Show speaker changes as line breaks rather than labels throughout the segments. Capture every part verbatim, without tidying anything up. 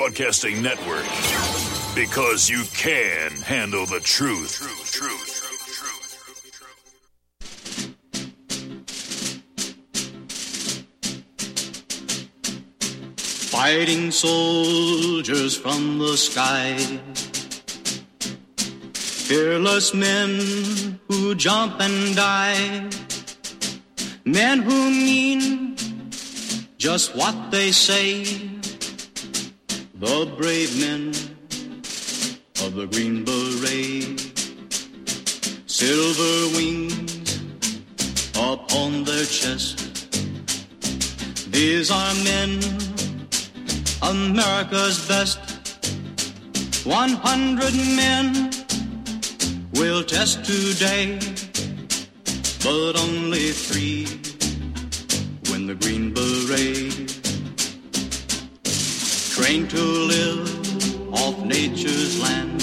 Broadcasting Network. Because you can handle the truth. Truth, truth,
Fighting soldiers from the sky, fearless men who jump and die, men who mean just what they say, the brave men of the Green Beret, silver wings upon their chest. These are men, America's best. One hundred men will test today, but only three win the Green Beret. Trained to live off nature's land,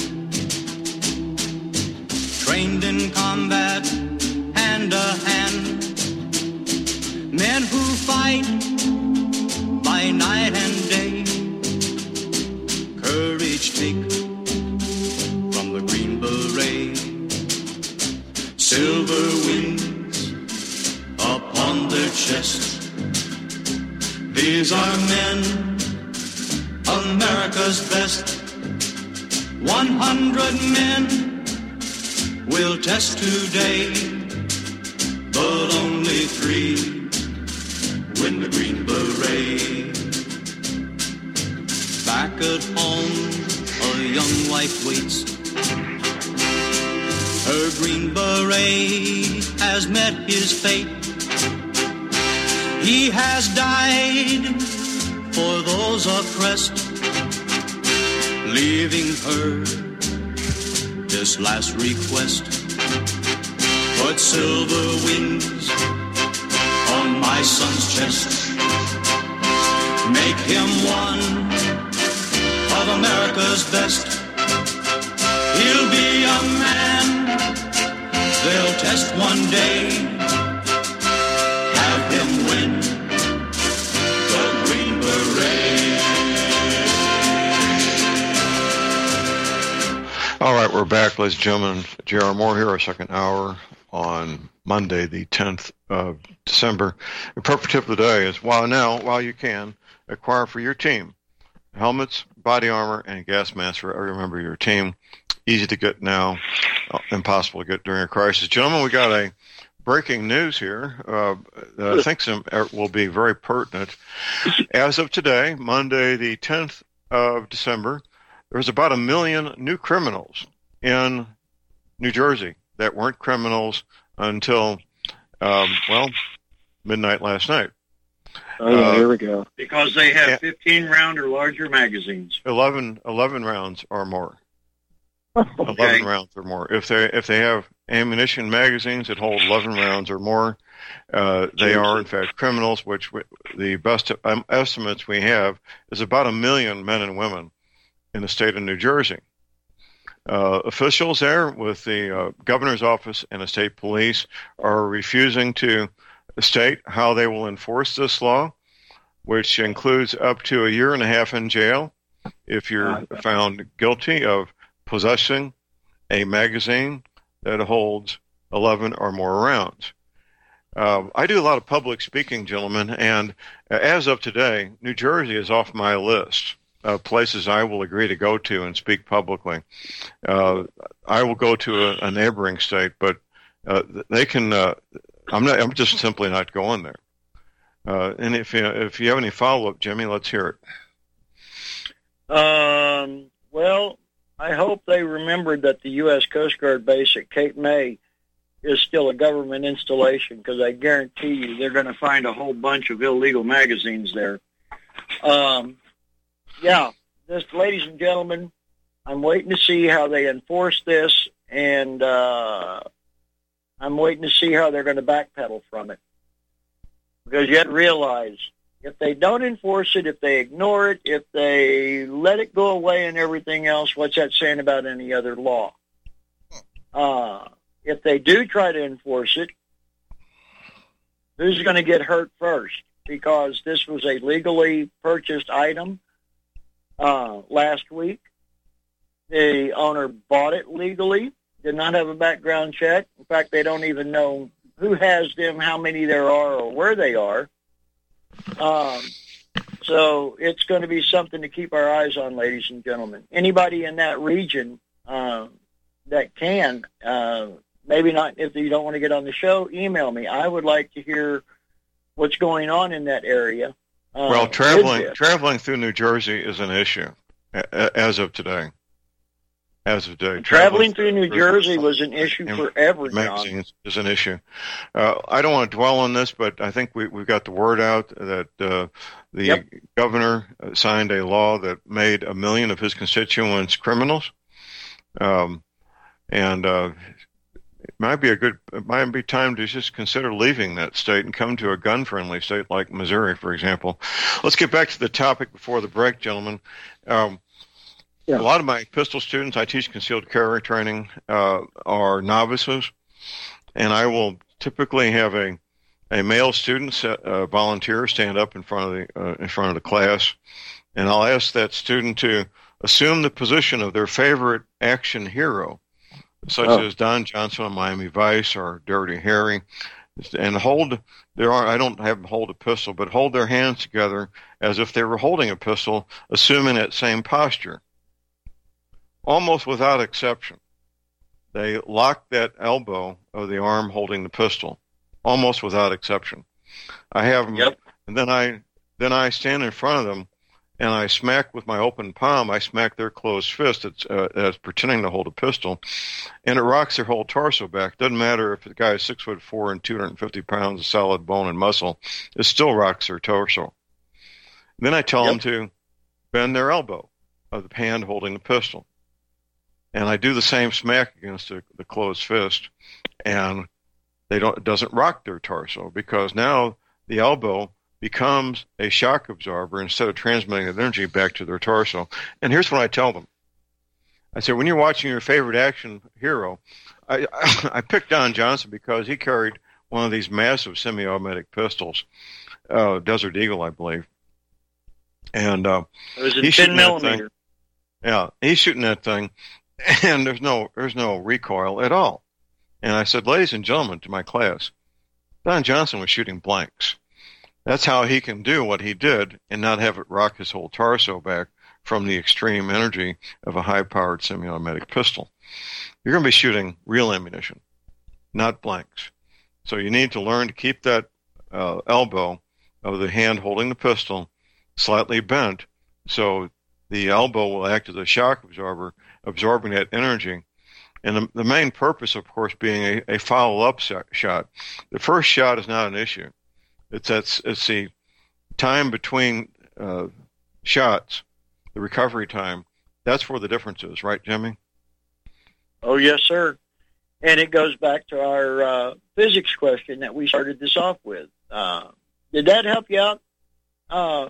trained in combat hand to hand, men who fight by night and day, courage take from the Green Beret, silver wings upon their chest. These are men, America's best. One hundred men will test today, but only three win the Green Beret. Back at home, a young wife waits. Her Green Beret has met his fate. He has died for those oppressed, leaving her this last request. Put silver wings on my son's chest. Make him one of America's best. He'll be a man they'll test one day. Have him win the Green Beret.
All right, we're back, ladies and gentlemen. J R. Moore here, our second hour on Monday, the tenth of December. The perfect tip of the day is, while now, while you can, acquire for your team helmets, body armor, and gas masks for every member of your team. Easy to get now, impossible to get during a crisis. Gentlemen, we got a breaking news here. Uh, I think some will be very pertinent. As of today, Monday, the tenth of December, there's about a million new criminals in New Jersey that weren't criminals until, um, well, midnight last night.
Oh, yeah, uh, here we go.
Because they have fifteen round or larger magazines.
eleven, eleven rounds or more.
Okay.
eleven rounds or more. If they if they have ammunition magazines that hold eleven rounds or more, uh, they are in fact criminals. Which w- the best um, estimates we have is about a million men and women in the state of New Jersey. Uh, officials there with the uh, governor's office and the state police are refusing to state how they will enforce this law, which includes up to a year and a half in jail if you're found guilty of possessing a magazine that holds eleven or more rounds. Uh, I do a lot of public speaking, gentlemen, and as of today, New Jersey is off my list of places I will agree to go to and speak publicly. Uh, I will go to a, a neighboring state, but uh, they can. Uh, I'm not. I'm just simply not going there. Uh, and if you if you have any follow up, Jimmy, let's hear
it. Um. Well, I hope they remembered that the U S Coast Guard base at Cape May is still a government installation, because I guarantee you they're going to find a whole bunch of illegal magazines there. Um. Yeah, this, ladies and gentlemen, I'm waiting to see how they enforce this, and uh, I'm waiting to see how they're going to backpedal from it. Because you have to realize, if they don't enforce it, if they ignore it, if they let it go away and everything else, what's that saying about any other law? Uh, if they do try to enforce it, who's going to get hurt first? Because this was a legally purchased item. uh, last week. The owner bought it legally, did not have a background check. In fact, they don't even know who has them, how many there are, or where they are. Um, so it's going to be something to keep our eyes on, ladies and gentlemen. Anybody in that region uh, that can, uh, maybe not if you don't want to get on the show, email me. I would like to hear what's going on in that area. Uh,
well, traveling traveling through New Jersey is an issue as of today. As of today,
traveling, traveling through New Jersey was an issue forever.
Magazines is an issue. Uh, I don't want to dwell on this, but I think we we got the word out that uh, the yep. governor signed a law that made a million of his constituents criminals, um, and uh, it might be a good. It might be time to just consider leaving that state and come to a gun-friendly state like Missouri, for example. Let's get back to the topic before the break, gentlemen. Um, Yeah. A lot of my pistol students, I teach concealed carry training, uh, are novices, and I will typically have a, a male student, set, uh, volunteer, stand up in front of the uh, in front of the class, and I'll ask that student to assume the position of their favorite action hero, such oh. as Don Johnson on Miami Vice or Dirty Harry, and hold their arm. I don't have them hold a pistol, but hold their hands together as if they were holding a pistol, assuming that same posture. Almost without exception, they lock that elbow of the arm holding the pistol. Almost without exception, I have them,
yep.
and then I then I stand in front of them, and I smack with my open palm. I smack their closed fist that's, uh, that's pretending to hold a pistol, and it rocks their whole torso back. Doesn't matter if the guy is six foot four and two hundred fifty pounds of solid bone and muscle; it still rocks their torso. Then I tell yep. them to bend their elbow of the hand holding the pistol. And I do the same smack against the, the closed fist, and they don't. It doesn't rock their torso because now the elbow becomes a shock absorber instead of transmitting the energy back to their torso. And here's what I tell them: I say, when you're watching your favorite action hero, I, I, I picked Don Johnson because he carried one of these massive semi-automatic pistols, uh, Desert Eagle, I believe, and uh,
it was in ten millimeter.
Yeah, he's shooting that thing. And there's no there's no recoil at all. And I said, ladies and gentlemen, to my class, Don Johnson was shooting blanks. That's how he can do what he did and not have it rock his whole torso back from the extreme energy of a high-powered semi-automatic pistol. You're going to be shooting real ammunition, not blanks. So you need to learn to keep that uh, elbow of the hand holding the pistol slightly bent so the elbow will act as a shock absorber, absorbing that energy. And the, the main purpose, of course, being a, a follow-up shot. The first shot is not an issue. It's that's it's the time between uh, shots, the recovery time. That's where the difference is, right, Jimmy?
Oh, yes, sir. And it goes back to our uh, physics question that we started this off with. Uh, did that help you out uh,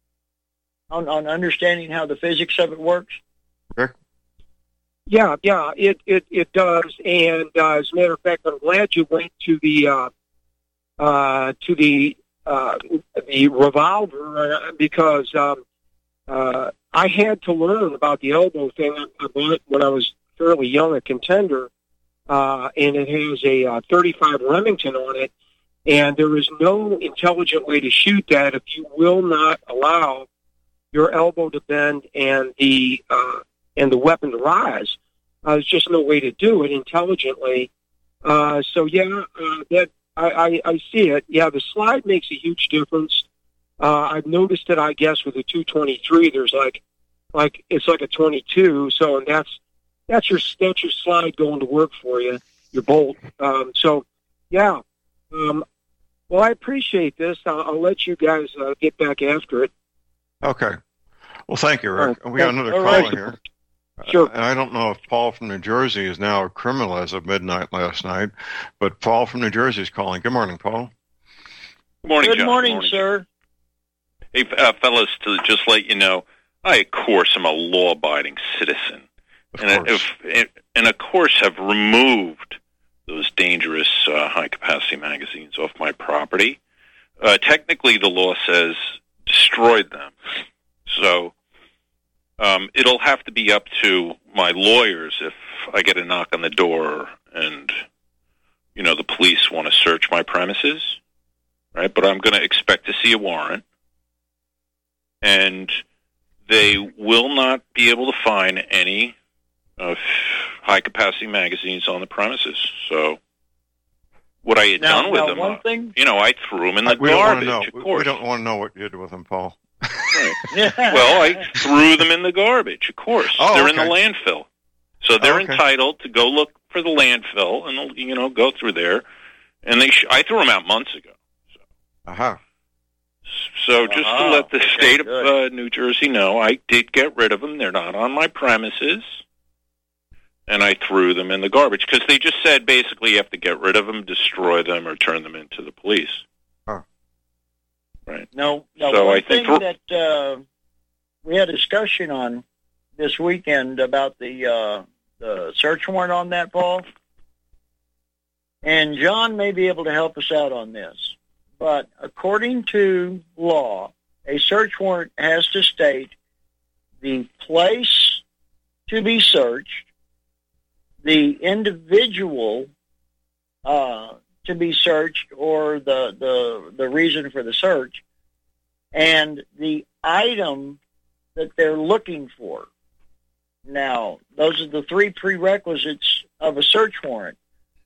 on, on understanding how the physics of it works?
Rick?
Yeah, yeah, it, it, it does. And uh, as a matter of fact, I'm glad you went to the uh, uh, to the uh, the revolver uh, because um, uh, I had to learn about the elbow thing. I bought it when I was fairly young, a Contender, uh, and it has a uh, thirty-five Remington on it. And there is no intelligent way to shoot that if you will not allow your elbow to bend and the uh, and the weapon to rise. Uh, there's just no way to do it intelligently. Uh, so yeah, uh, that I, I, I see it. Yeah, the slide makes a huge difference. Uh, I've noticed it. I guess with the two twenty-three, there's like like it's like a twenty-two. So and that's that's your that's your slide going to work for you, your bolt. Um, so yeah. Um, well, I appreciate this. I'll, I'll let you guys uh, get back after it.
Okay. Well, thank you, Rick.
Right.
We got another
All
caller
right.
here.
Sure.
Uh, and I don't know if Paul from New Jersey is now a criminal as of midnight last night, but Paul from New Jersey is calling. Good morning, Paul.
Good morning,
Good
John.
morning,
Good morning,
sir.
Hey, uh, fellas, to just let you know, I, of course, am a law-abiding citizen.
Of
and,
course.
if, and, of course, have removed those dangerous uh, high-capacity magazines off my property. Uh, technically, the law says destroyed them. So Um, it'll have to be up to my lawyers if I get a knock on the door and, you know, the police want to search my premises, right? But I'm going to expect to see a warrant, and they will not be able to find any uh, high-capacity magazines on the premises. So what I had
now,
done with
now
them,
one
uh,
thing,
you know, I threw them in the
we
garbage,
don't
of
know.
course.
We don't want to know what you did with them, Paul.
Right. Well, I threw them in the garbage, of course.
Oh,
they're
okay.
in the landfill. So they're
Oh, okay.
entitled to go look for the landfill and, you know, go through there. And they, sh- I threw them out months ago. So,
Aha.
so just
Uh-huh.
to let the
Okay,
state of
good.
uh, New Jersey know, I did get rid of them. They're not on my premises. And I threw them in the garbage because they just said basically you have to get rid of them, destroy them, or turn them into the police.
Huh.
Right.
no, no.
So
one
I think
thing that uh, we had a discussion on this weekend about the uh, the search warrant on that, Paul. And John may be able to help us out on this. But according to law, a search warrant has to state the place to be searched, the individual uh, to be searched, or the, the the reason for the search, and the item that they're looking for. Now, those are the three prerequisites of a search warrant.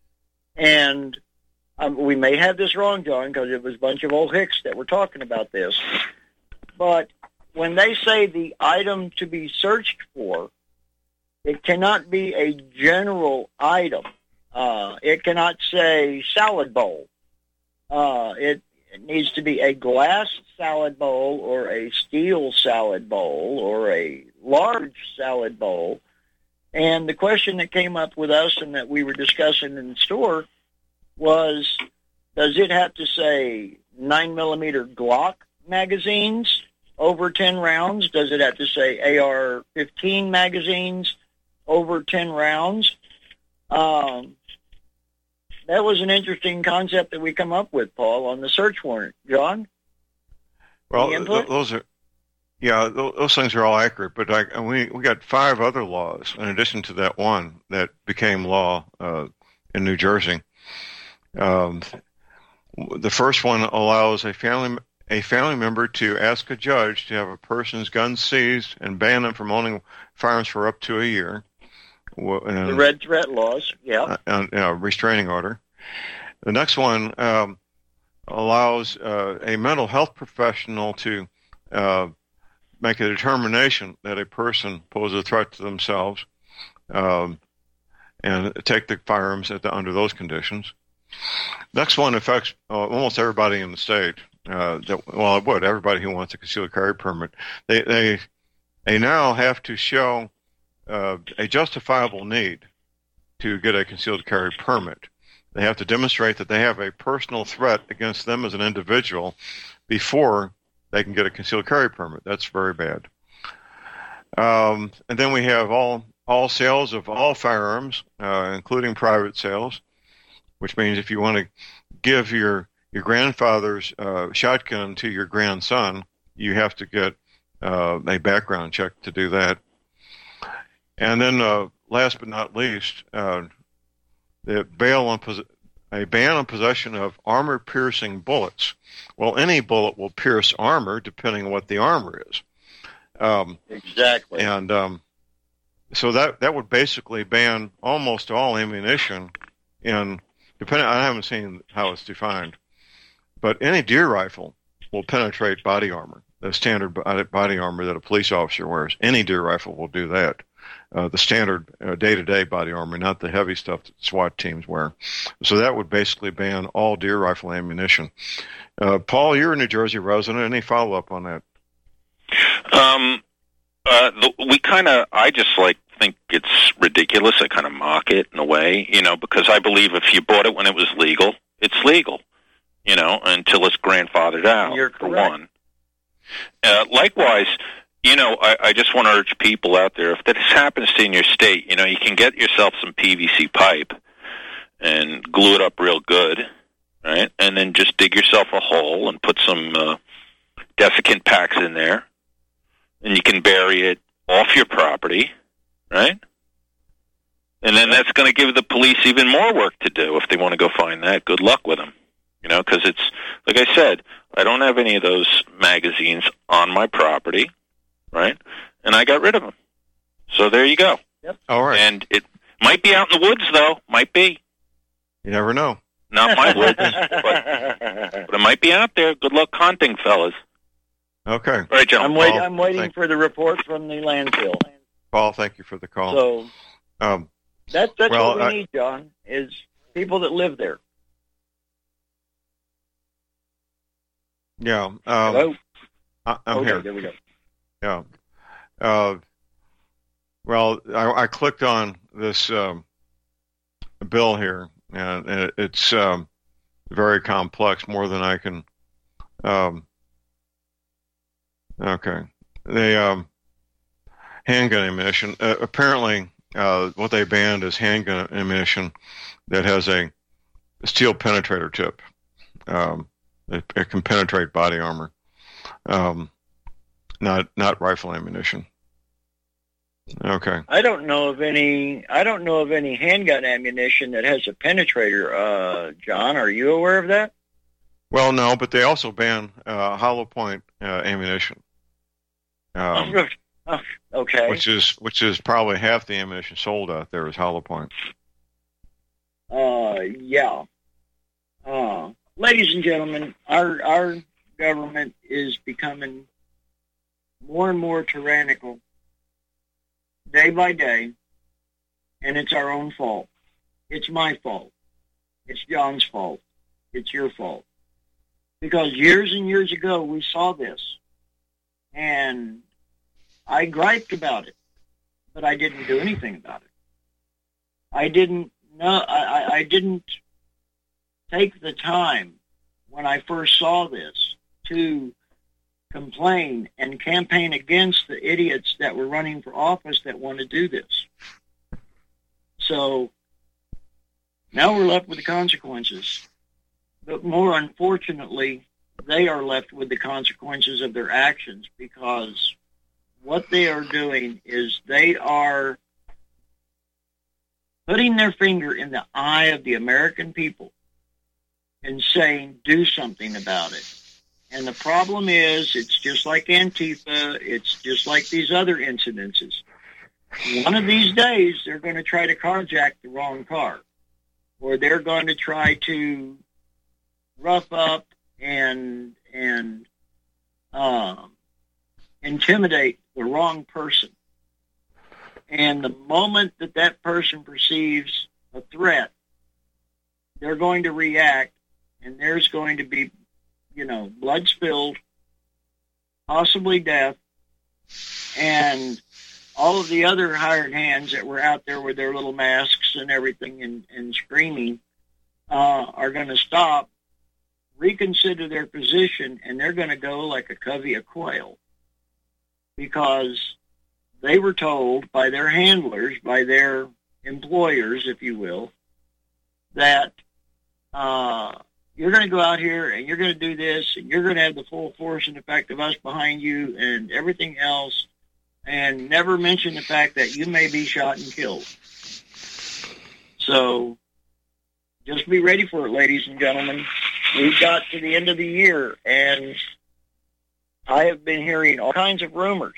And um, we may have this wrong, John, because it was a bunch of old hicks that were talking about this. But when they say the item to be searched for, it cannot be a general item. Uh, it cannot say salad bowl. Uh, it, it needs to be a glass salad bowl or a steel salad bowl or a large salad bowl. And the question that came up with us and that we were discussing in the store was, does it have to say nine millimeter Glock magazines over ten rounds? Does it have to say A R fifteen magazines over ten rounds? Um, that was an interesting concept that we come up with, Paul, on the search warrant. John?
Well,
Any
th-
input?
those are, yeah, th- those things are all accurate. But I, and we we got five other laws in addition to that one that became law uh, in New Jersey. Um, the first one allows a family a family member to ask a judge to have a person's gun seized and ban them from owning firearms for up to a year. And,
The red threat laws, yeah.
uh, and, you know, restraining order. The next one um, allows uh, a mental health professional to uh, make a determination that a person poses a threat to themselves um, and take the firearms at the, under those conditions. Next one affects uh, almost everybody in the state. Uh, that, well, it would, everybody who wants a concealed carry permit. They, they, they now have to show uh, a justifiable need to get a concealed carry permit. They have to demonstrate that they have a personal threat against them as an individual before they can get a concealed carry permit. That's very bad. Um, and then we have all all sales of all firearms, uh, including private sales, which means if you want to give your your grandfather's uh, shotgun to your grandson, you have to get uh, a background check to do that. And then, uh, last but not least, uh, the bail on pos- a ban on possession of armor-piercing bullets. Well, any bullet will pierce armor, depending on what the armor is. Um,
Exactly.
and um, so that that would basically ban almost all ammunition in, depending, I haven't seen how it's defined, but any deer rifle will penetrate body armor, the standard body armor that a police officer wears. Any deer rifle will do that. Uh, the standard uh, day-to-day body armor, not the heavy stuff that SWAT teams wear. So that would basically ban all deer rifle ammunition. Uh, Paul, you're a New Jersey resident. Any follow-up on that?
Um, uh, the, we kind of, I just like think it's ridiculous. I kind of mock it in a way, you know, because I believe if you bought it when it was legal, it's legal, you know, until it's grandfathered out.
You're
for
correct.
one. Uh, likewise, you know, I, I just want to urge people out there, if this happens to in your state, you know, you can get yourself some P V C pipe and glue it up real good, right? And then just dig yourself a hole and put some uh, desiccant packs in there. And you can bury it off your property, right? And then that's going to give the police even more work to do if they want to go find that. Good luck with them, you know, because it's, like I said, I don't have any of those magazines on my property, right? And I got rid of them. So there you go.
Yep.
All right.
And it might be out in the woods, though. Might be.
You never know.
Not my woods, but, but it might be out there. Good luck hunting, fellas.
Okay.
All right, John.
I'm, wait,
Paul,
I'm waiting
thank-
for the report from the landfill.
Paul, thank you for the call.
So
um,
that's that's
well,
what we
I-
need, John, is people that live there.
yeah. Um,
Hello?
I, I'm
okay,
here.
there we go.
Yeah. Uh, well, I, I clicked on this um, bill here, and it, it's um, very complex, more than I can. Um, okay. They um, handgun ammunition. Uh, apparently, uh, what they banned is handgun ammunition that has a steel penetrator tip. Um, it, it can penetrate body armor. Um, not not rifle ammunition. Okay.
I don't know of any. I don't know of any handgun ammunition that has a penetrator. Uh, John, are you aware of that?
Well, no, but they also ban uh, hollow point uh, ammunition, um,
Oh, okay.
which is which is probably half the ammunition sold out there is hollow point.
Uh, yeah. Uh, ladies and gentlemen, our our government is becoming more and more tyrannical day by day, and it's our own fault. It's my fault. It's John's fault. It's your fault. Because years and years ago, we saw this, and I griped about it, but I didn't do anything about it. I didn't know, I, I didn't take the time when I first saw this to complain and campaign against the idiots that were running for office that want to do this. So now we're left with the consequences. But more unfortunately, they are left with the consequences of their actions, because what they are doing is they are putting their finger in the eye of the American people and saying, do something about it. And the problem is, it's just like Antifa, it's just like these other incidences. One of these days, they're going to try to carjack the wrong car, or they're going to try to rough up and and um, intimidate the wrong person. And the moment that that person perceives a threat, they're going to react, and there's going to be, you know, blood spilled, possibly death, and all of the other hired hands that were out there with their little masks and everything and, and screaming uh, are going to stop, reconsider their position, and they're going to go like a covey of quail, because they were told by their handlers, by their employers, if you will, that uh, you're going to go out here and you're going to do this, and you're going to have the full force and effect of us behind you and everything else, and never mention the fact that you may be shot and killed. So just be ready for it, ladies and gentlemen. We've got to the end of the year, and I have been hearing all kinds of rumors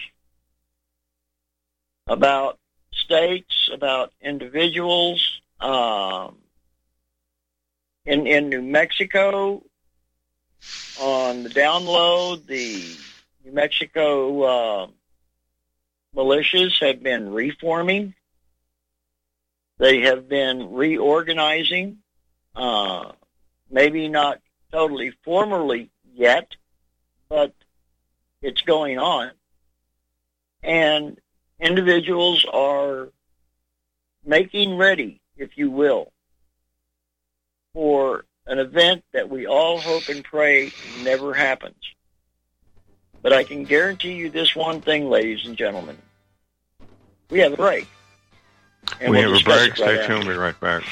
about states, about individuals. Um, in, in New Mexico, on the down low, the New Mexico uh, militias have been reforming. They have been reorganizing. Uh, maybe not totally formally yet, but it's going on. And individuals are making ready, if you will, for an event that we all hope and pray never happens. But I can guarantee you this one thing, ladies and gentlemen. We have a break. And
we
we'll
have a
discuss
break.
it
Stay
right
tuned.
after.
We'll be right back.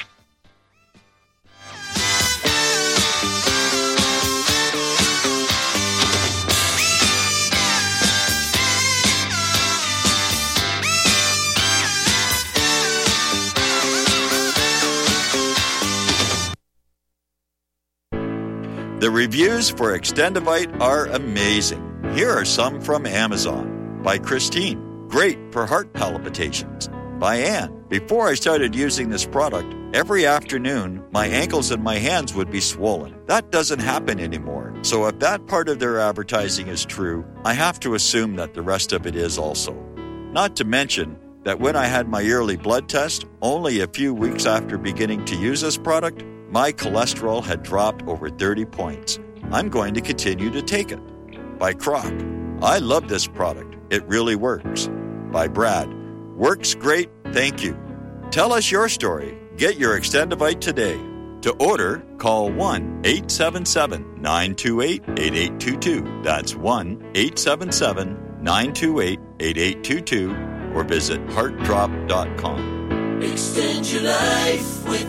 The reviews for Extendivite are amazing. Here are some from Amazon. By Christine, great for heart palpitations. By Anne, before I started using this product, every afternoon my ankles and my hands would be swollen. That doesn't happen anymore. So if that part of their advertising is true, I have to assume that the rest of it is also. Not to mention that when I had my yearly blood test, only a few weeks after beginning to use this product, my cholesterol had dropped over thirty points. I'm going to continue to take it. By Croc, I love this product. It really works. By Brad, works great, thank you. Tell us your story. Get your Extendivite today. To order, call one eight seven seven, nine two eight, eight eight two two. That's one eight seven seven, nine two eight, eight eight two two or visit heart drop dot com.
Extend your life with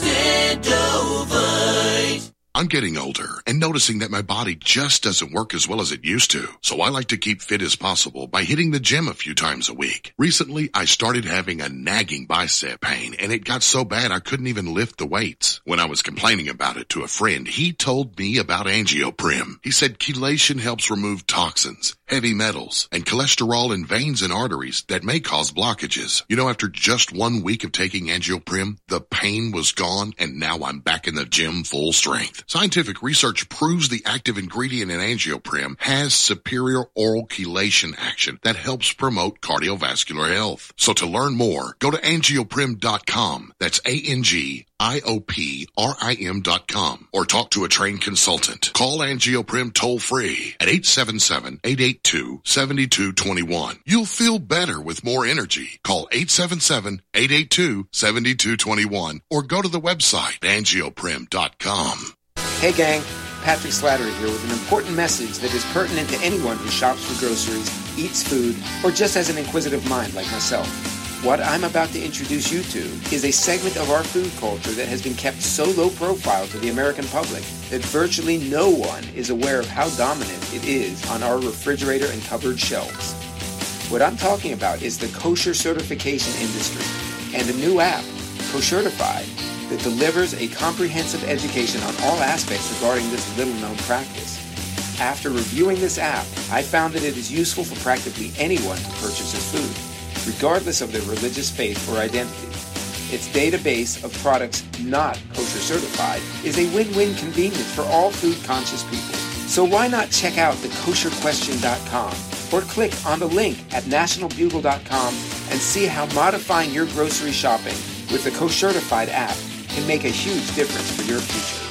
Extendovite.
I'm getting older and noticing that my body just doesn't work as well as it used to. So I like to keep fit as possible by hitting the gym a few times a week. Recently, I started having a nagging bicep pain, and it got so bad I couldn't even lift the weights. When I was complaining about it to a friend, he told me about Angioprim. He said chelation helps remove toxins, heavy metals, and cholesterol in veins and arteries that may cause blockages. You know, after just one week of taking Angioprim, the pain was gone, and now I'm back in the gym full strength. Scientific research proves the active ingredient in Angioprim has superior oral chelation action that helps promote cardiovascular health. So to learn more, go to angioprim dot com. That's A N G I O P R I M dot com or talk to a trained consultant. Call Angioprim toll free at eight seven seven, eight eight two, seven two two one. You'll feel better with more energy. Call eight seven seven, eight eight two, seven two two one or go to the website angioprim dot com.
Hey gang, Patrick Slattery here with an important message that is pertinent to anyone who shops for groceries, eats food, or just has an inquisitive mind like myself. What I'm about to introduce you to is a segment of our food culture that has been kept so low profile to the American public that virtually no one is aware of how dominant it is on our refrigerator and cupboard shelves. What I'm talking about is the kosher certification industry and a new app, Koshertified, that delivers a comprehensive education on all aspects regarding this little-known practice. After reviewing this app, I found that it is useful for practically anyone who purchases food, regardless of their religious faith or identity. Its database of products not kosher certified is a win-win convenience for all food-conscious people. So why not check out the kosher question dot com or click on the link at national bugle dot com and see how modifying your grocery shopping with the Koshertified app can make a huge difference for your future.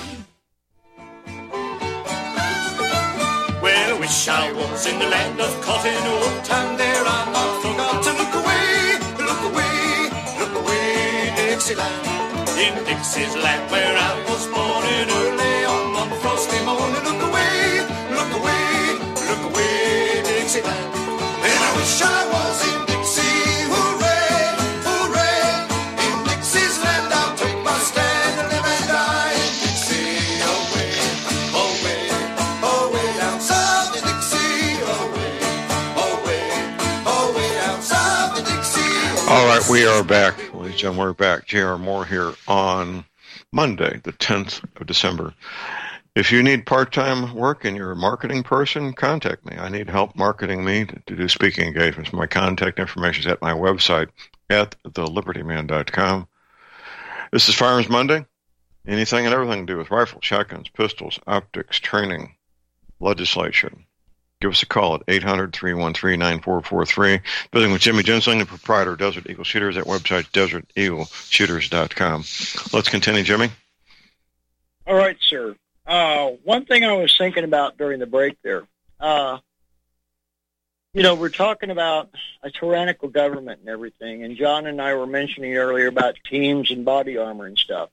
Well, I wish I was in the land of cotton wool, and there I not forgot to look away, look away, look away, Dixieland. In Dixie's land where I was born in early on one frosty morning, look away, look away, look away, Dixieland. And I wish I was in Dixie, hooray, hooray, in Dixie's land I'll take my stand and live and die in Dixie, away, away, away down south in Dixie, away, away, away down south in Dixie.
All right, we are back, ladies and gentlemen. We're back. J R Moore here on Monday, the tenth of December. If you need part-time work and you're a marketing person, contact me. I need help marketing me to, to do speaking engagements. My contact information is at my website at the liberty man dot com. This is Firearms Monday. Anything and everything to do with rifles, shotguns, pistols, optics, training, legislation. Give us a call at eight hundred, three one three, nine four four three. Visiting with Jimmy Ginsling, the proprietor of Desert Eagle Shooters, at website desert eagle shooters dot com. Let's continue, Jimmy.
All right, sir. Uh, one thing I was thinking about during the break there, uh, you know, we're talking about a tyrannical government and everything, and John and I were mentioning earlier about teams and body armor and stuff.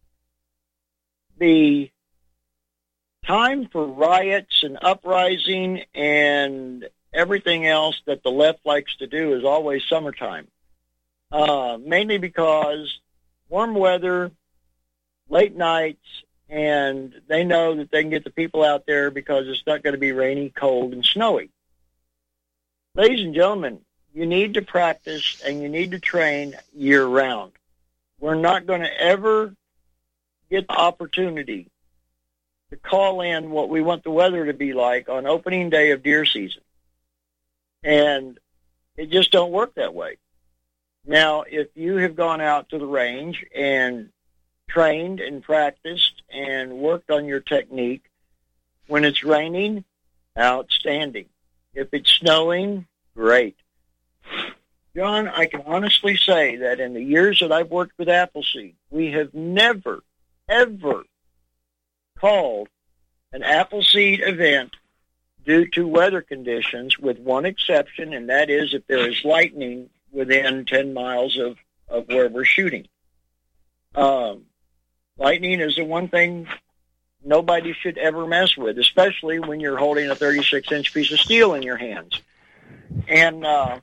The time for riots and uprising and everything else that the left likes to do is always summertime, uh, mainly because warm weather, late nights, and they know that they can get the people out there because it's not going to be rainy, cold, and snowy. Ladies and gentlemen, you need to practice and you need to train year-round. We're not going to ever get the opportunity to call in what we want the weather to be like on opening day of deer season. And it just don't work that way. Now, if you have gone out to the range and trained and practiced and worked on your technique, when it's raining, outstanding. If it's snowing, great. John, I can honestly say that in the years that I've worked with Appleseed, we have never, ever called an Appleseed event due to weather conditions, with one exception, and that is if there is lightning within ten miles of, of where we're shooting. Um, lightning is the one thing nobody should ever mess with, especially when you're holding a thirty-six inch piece of steel in your hands. And uh,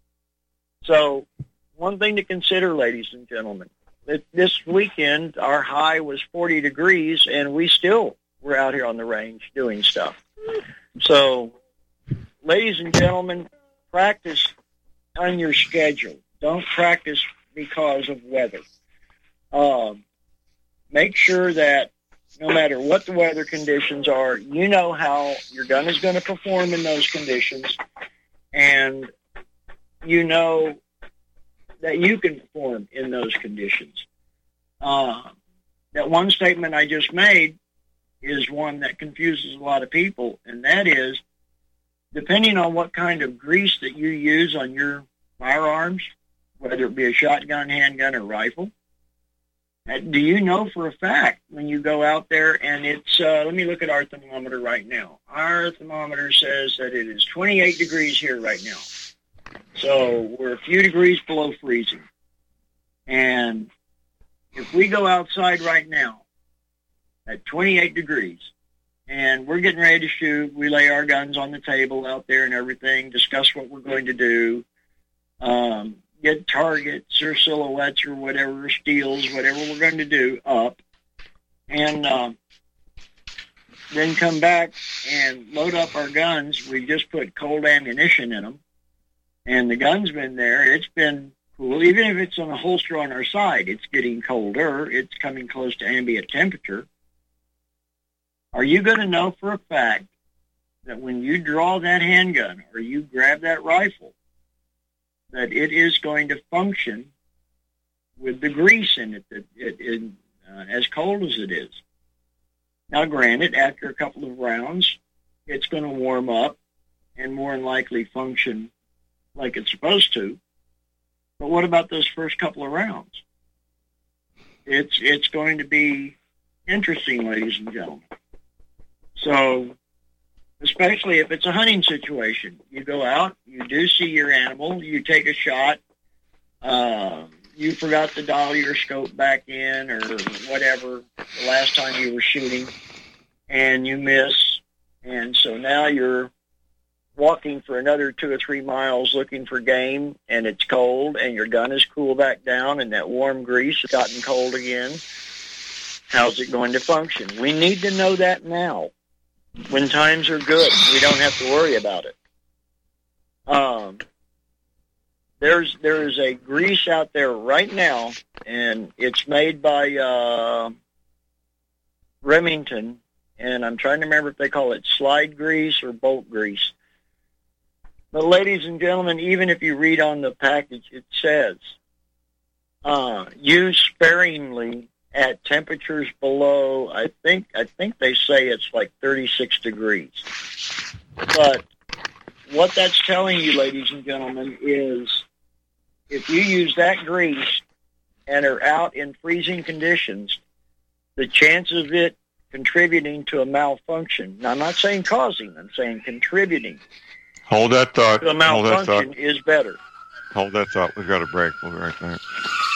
so one thing to consider, ladies and gentlemen, that this weekend our high was forty degrees, and we still were out here on the range doing stuff. So, ladies and gentlemen, practice on your schedule. Don't practice because of weather. Um, make sure that no matter what the weather conditions are, you know how your gun is going to perform in those conditions, and you know that you can perform in those conditions. Uh, that one statement I just made is one that confuses a lot of people, and that is, depending on what kind of grease that you use on your firearms, whether it be a shotgun, handgun, or rifle, do you know for a fact when you go out there and it's, uh, let me look at our thermometer right now. Our thermometer says that it is twenty-eight degrees here right now. So we're a few degrees below freezing. And if we go outside right now at twenty-eight degrees, and we're getting ready to shoot, we lay our guns on the table out there and everything, discuss what we're going to do, um, get targets or silhouettes or whatever, steals, whatever we're going to do up, and um, then come back and load up our guns. We just put cold ammunition in them, and the gun's been there. It's been cool. Even if it's on a holster on our side, it's getting colder. It's coming close to ambient temperature. Are you going to know for a fact that when you draw that handgun or you grab that rifle, that it is going to function with the grease in it, that it, it uh, as cold as it is? Now, granted, after a couple of rounds, it's going to warm up and more than likely function like it's supposed to. But what about those first couple of rounds? It's it's going to be interesting, ladies and gentlemen. So, especially if it's a hunting situation, you go out, you do see your animal, you take a shot, uh, you forgot to dial your scope back in or whatever the last time you were shooting, and you miss, and so now you're walking for another two or three miles looking for game, and it's cold, and your gun is cooled back down, and that warm grease has gotten cold again. How's it going to function? We need to know that now. When times are good, we don't have to worry about it. Um, there's there is a grease out there right now, and it's made by uh, Remington, and I'm trying to remember if they call it slide grease or bolt grease. But ladies and gentlemen, even if you read on the package, it says, uh, use sparingly at temperatures below, I think I think they say it's like thirty-six degrees. But what that's telling you, ladies and gentlemen, is if you use that grease and are out in freezing conditions, the chance of it contributing to a malfunction, now I'm not saying causing, I'm saying contributing
Hold that thought.
to a
Hold that
malfunction
thought.
is better.
Hold that thought. We've got a break. We'll be right back.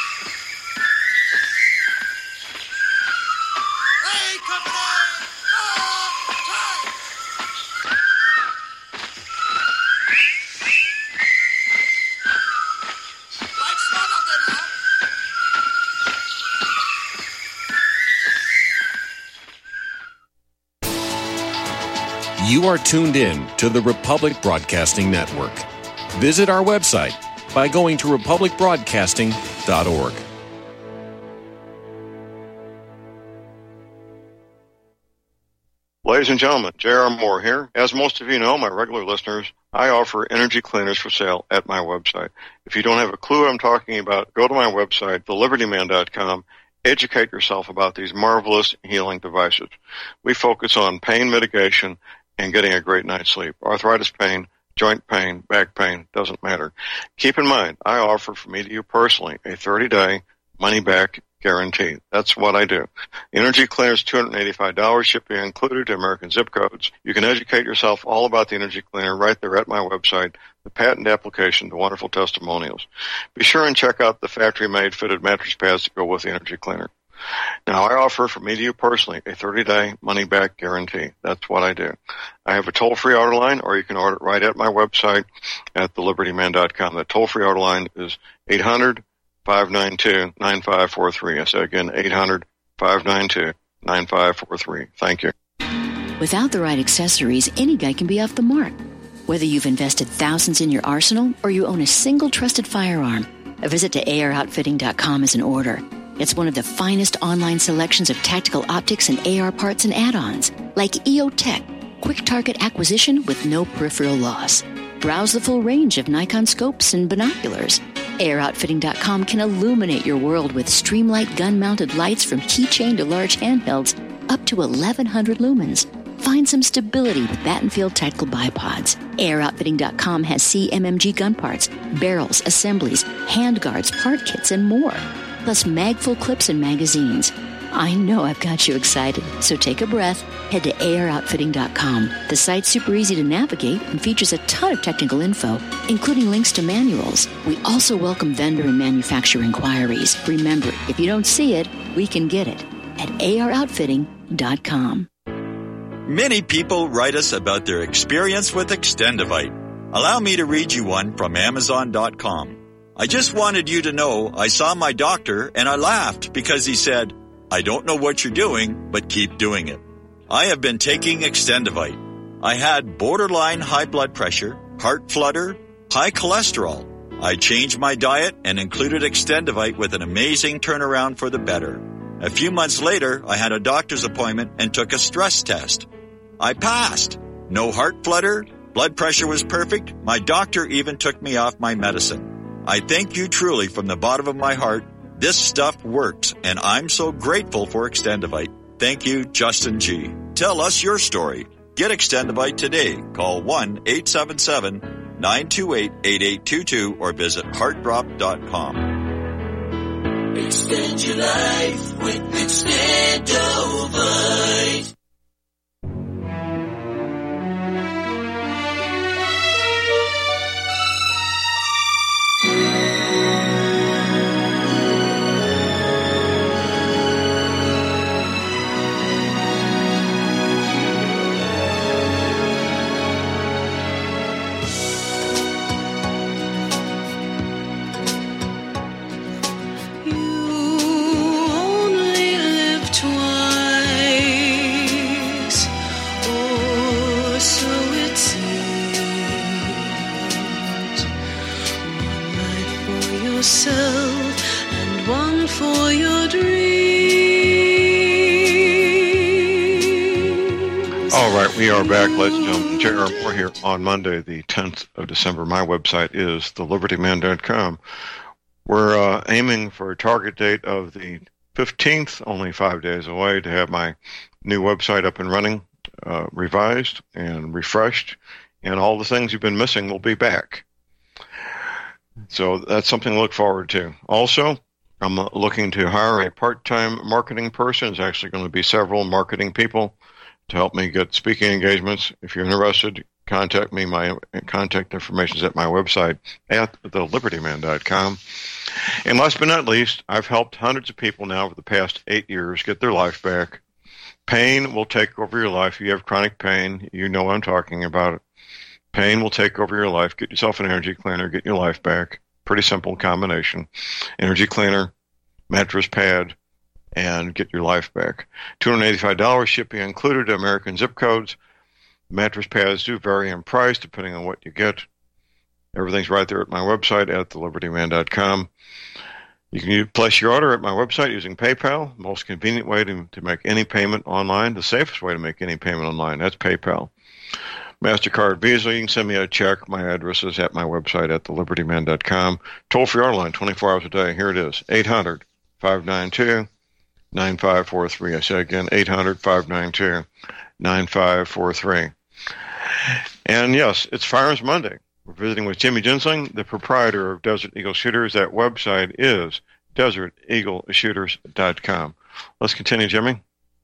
You are tuned in to the Republic Broadcasting Network. Visit our website by going to republic broadcasting dot org.
Ladies and gentlemen, J R. Moore here. As most of you know, my regular listeners, I offer energy cleaners for sale at my website. If you don't have a clue what I'm talking about, go to my website, the liberty man dot com. Educate yourself about these marvelous healing devices. We focus on pain mitigation and getting a great night's sleep. Arthritis pain, joint pain, back pain, doesn't matter. Keep in mind, I offer for me to you personally a thirty-day money-back guarantee. That's what I do. Energy Cleaner is two hundred eighty-five dollars, shipping included to American zip codes. You can educate yourself all about the Energy Cleaner right there at my website, the patent application, the wonderful testimonials. Be sure and check out the factory-made fitted mattress pads to go with the Energy Cleaner. Now, I offer for me to you personally a thirty-day money-back guarantee. That's what I do. I have a toll-free order line, or you can order it right at my website at the liberty man dot com. The toll-free order line is eight hundred, five nine two, nine five four three. I say again, eight hundred, five nine two, nine five four three. Thank you.
Without the right accessories, any guy can be off the mark. Whether you've invested thousands in your arsenal or you own a single trusted firearm, a visit to A R outfitting dot com is in order. It's one of the finest online selections of tactical optics and A R parts and add-ons, like E O Tech, quick target acquisition with no peripheral loss. Browse the full range of Nikon scopes and binoculars. A R outfitting dot com can illuminate your world with Streamlight gun-mounted lights from keychain to large handhelds up to eleven hundred lumens. Find some stability with Battenfield Tactical Bipods. A R outfitting dot com has C M M G gun parts, barrels, assemblies, handguards, part kits, and more. Plus magful clips and magazines. I know I've got you excited, so take a breath. Head to A R outfitting dot com. The site's super easy to navigate and features a ton of technical info, including links to manuals. We also welcome vendor and manufacturer inquiries. Remember, if you don't see it, we can get it at A R outfitting dot com.
Many people write us about their experience with Extendivite. Allow me to read you one from Amazon dot com. I just wanted you to know I saw my doctor and I laughed because he said, "I don't know what you're doing, but keep doing it." I have been taking Extendivite. I had borderline high blood pressure, heart flutter, high cholesterol. I changed my diet and included Extendivite with an amazing turnaround for the better. A few months later, I had a doctor's appointment and took a stress test. I passed. No heart flutter, blood pressure was perfect. My doctor even took me off my medicine. I thank you truly from the bottom of my heart. This stuff works, and I'm so grateful for Extendivite. Thank you, Justin G. Tell us your story. Get Extendivite today. Call one eight seven seven, nine two eight, eight eight two two or visit heart drop dot com.
Extend your life with Extendivite.
And one for your dreams.
All right, we are back, ladies and gentlemen. J R. Moore here on Monday, the tenth of December. My website is the liberty man dot com. We're uh, aiming for a target date of the fifteenth, only five days away, to have my new website up and running, uh, revised and refreshed, and all the things you've been missing will be back. So that's something to look forward to. Also, I'm looking to hire a part-time marketing person. It's actually going to be several marketing people to help me get speaking engagements. If you're interested, contact me. My contact information is at my website at the liberty man dot com. And last but not least, I've helped hundreds of people now over the past eight years get their life back. Pain will take over your life. If you have chronic pain, you know what I'm talking about. Pain will take over your life. Get yourself an energy cleaner. Get your life back. Pretty simple combination. Energy cleaner, mattress pad, and get your life back. two hundred eighty-five dollars shipping included to American zip codes. Mattress pads do vary in price depending on what you get. Everything's right there at my website at the liberty man dot com. You can place your order at my website using PayPal. Most convenient way to, to make any payment online. The safest way to make any payment online. That's PayPal. MasterCard, Visa, you can send me a check. My address is at my website at the liberty man dot com. Toll-free order line, twenty-four hours a day. Here it is, eight hundred, five nine two, nine five four three. I say again, eight hundred, five nine two, nine five four three. And yes, it's Firearms Monday. We're visiting with Jimmy Ginsling, the proprietor of Desert Eagle Shooters. That website is desert eagle shooters dot com. Let's continue, Jimmy.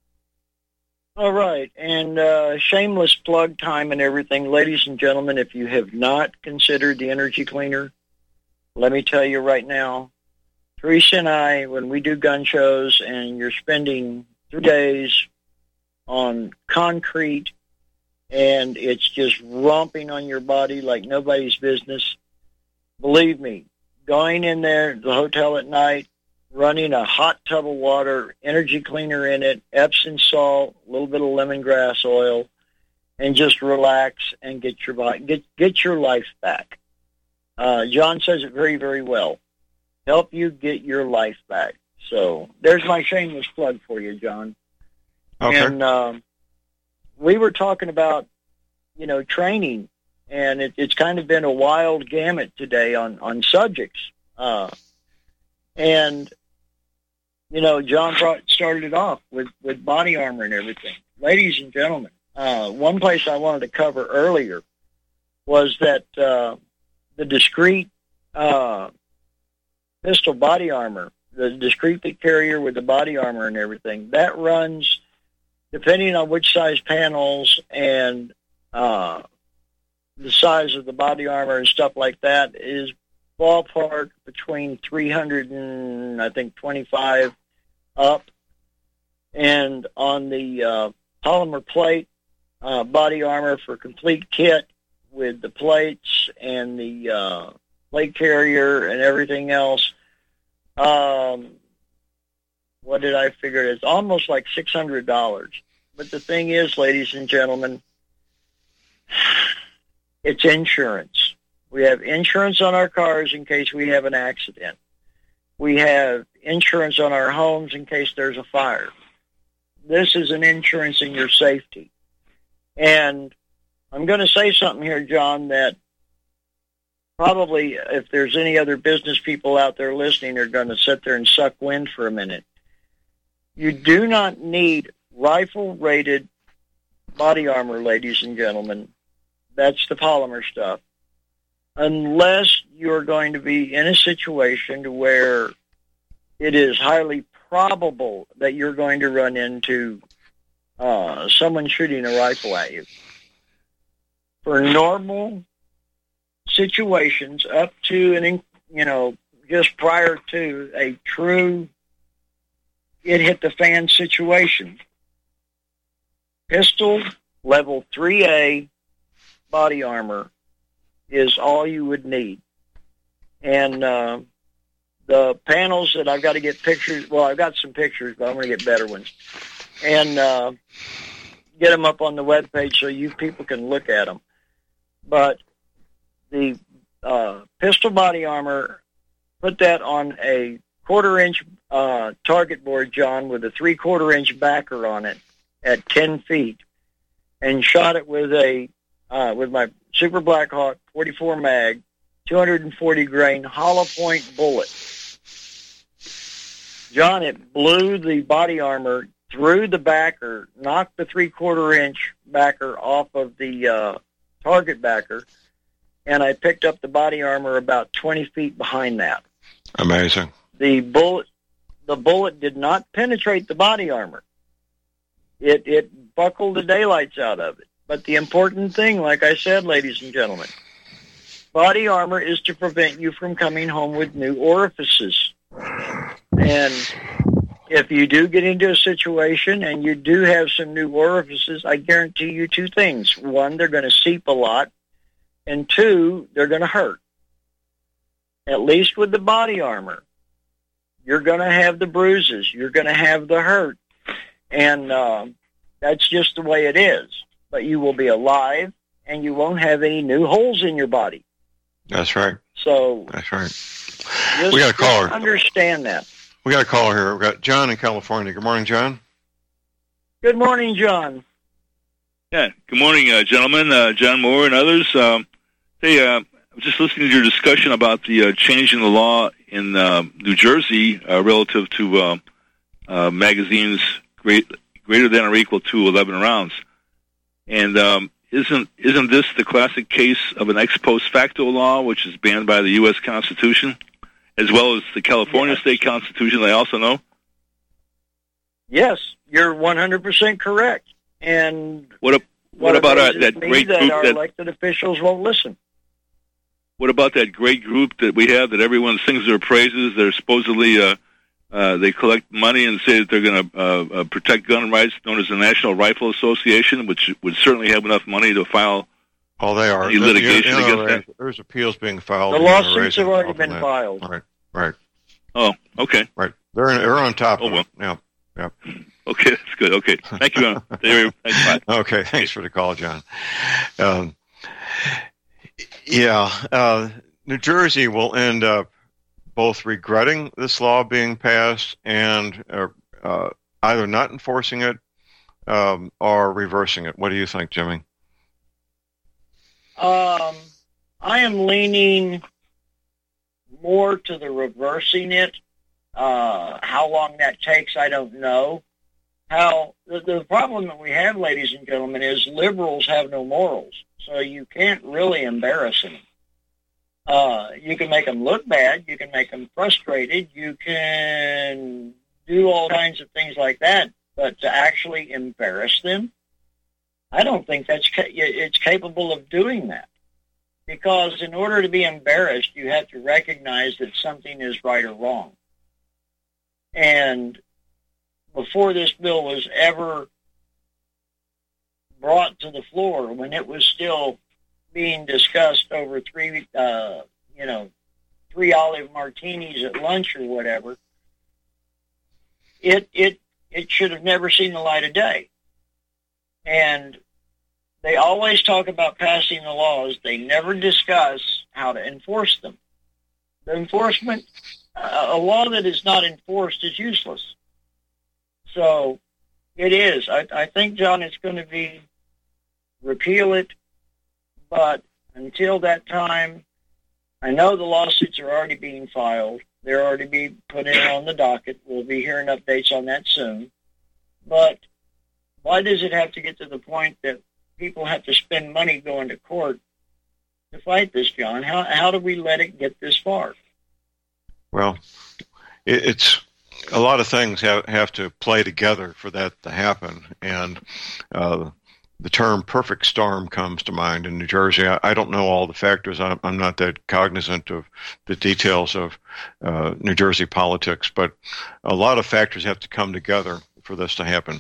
All right, and uh, shameless plug time and everything. Ladies and gentlemen, if you have not considered the energy cleaner, let me tell you right now, Teresa and I, when we do gun shows and you're spending three days on concrete and it's just romping on your body like nobody's business, believe me, going in there, the hotel at night, running a hot tub of water, energy cleaner in it, Epsom salt, a little bit of lemongrass oil, and just relax and get your body, get get your life back. Uh, John says it very, very well. Help you get your life back. So there's my shameless plug for you, John.
Okay.
And um, we were talking about, you know, training, and it, it's kind of been a wild gamut today on, on subjects. Uh, and, you know, John brought, started it off with, with body armor and everything. Ladies and gentlemen, uh, one place I wanted to cover earlier was that uh, the discreet uh, pistol body armor, the discreet carrier with the body armor and everything, that runs, depending on which size panels and uh, the size of the body armor and stuff like that, is ballpark between three hundred and I think twenty-five up. And on the uh, polymer plate uh, body armor for complete kit with the plates and the uh, plate carrier and everything else, um, what did I figure? It's almost like six hundred dollars. But the thing is, ladies and gentlemen, it's insurance. We have insurance on our cars in case we have an accident. We have insurance on our homes in case there's a fire. This is an insurance in your safety. And I'm going to say something here, John, that probably if there's any other business people out there listening are going to sit there and suck wind for a minute. You do not need rifle-rated body armor, ladies and gentlemen. That's the polymer stuff. Unless you're going to be in a situation to where it is highly probable that you're going to run into uh, someone shooting a rifle at you. For normal situations, up to and you know, just prior to a true it hit the fan situation, pistol level three A body armor is all you would need. And uh, the panels that I've got to get pictures, well, I've got some pictures, but I'm going to get better ones. And uh, get them up on the webpage so you people can look at them. But the uh, pistol body armor, put that on a quarter-inch uh, target board, John, with a three-quarter-inch backer on it at ten feet, and shot it with a uh, with my Super Blackhawk forty-four mag, two hundred forty grain hollow point bullet. John, it blew the body armor through the backer, knocked the three-quarter-inch backer off of the uh, target backer, and I picked up the body armor about twenty feet behind that.
Amazing.
The bullet, the bullet did not penetrate the body armor. It it buckled the daylights out of it. But the important thing, like I said, ladies and gentlemen, body armor is to prevent you from coming home with new orifices. And if you do get into a situation and you do have some new orifices, I guarantee you two things. One, they're going to seep a lot. And two, they're going to hurt. At least with the body armor, you're going to have the bruises. You're going to have the hurt. And uh, that's just the way it is. But you will be alive, and you won't have any new holes in your body.
That's right.
So
that's right.
Just,
we got a caller.
Understand that.
We got a caller here. We've got John in California. Good morning, John.
Good morning, John.
Yeah, good morning, uh, gentlemen, uh, John Moore and others. Um, hey, uh, I was just listening to your discussion about the uh, change in the law in uh, New Jersey uh, relative to uh, uh, magazines great, greater than or equal to eleven rounds. And um, isn't isn't this the classic case of an ex post facto law, which is banned by the U S Constitution, as well as the California yes. State Constitution, I also know?
Yes, you're one hundred percent correct. And
what, a, what, what about uh, that great
that
group
our
that
elected officials won't listen?
What about that great group that we have that everyone sings their praises? They're supposedly uh, uh, they collect money and say that they're going to uh, uh, protect gun rights, known as the National Rifle Association, which would certainly have enough money to file.
Oh, they are.
Any litigation
you know,
against that.
There's appeals being filed.
The lawsuits have already been
that.
filed.
Right, right.
Oh, okay.
Right. They're in, they're on top
oh,
of
well.
it. Yeah. Yeah.
Okay, that's good. Okay. Thank you. Thanks, bye.
Okay, thanks for the call, John. Um, yeah, uh, New Jersey will end up both regretting this law being passed and uh, uh, either not enforcing it um, or reversing it. What do you think, Jimmy?
Um, I am leaning more to the reversing it. Uh, how long that takes, I don't know. How the, the problem that we have, ladies and gentlemen, is liberals have no morals, so you can't really embarrass them. Uh, you can make them look bad, you can make them frustrated, you can do all kinds of things like that, but to actually embarrass them, I don't think that's ca- it's capable of doing that. Because in order to be embarrassed, you have to recognize that something is right or wrong. And before this bill was ever brought to the floor, when it was still being discussed over three, uh, you know, three olive martinis at lunch or whatever, it it it should have never seen the light of day. And they always talk about passing the laws. They never discuss how to enforce them. The enforcement, uh, a law that is not enforced is useless. So it is. I, I think, John, it's going to be repeal it. But until that time, I know the lawsuits are already being filed. They're already being put in on the docket. We'll be hearing updates on that soon. But why does it have to get to the point that people have to spend money going to court to fight this, John? How how do we let it get this far?
Well, it, it's a lot of things have, have to play together for that to happen. And uh, the term perfect storm comes to mind in New Jersey. I, I don't know all the factors. I'm, I'm not that cognizant of the details of uh, New Jersey politics, but a lot of factors have to come together for this to happen.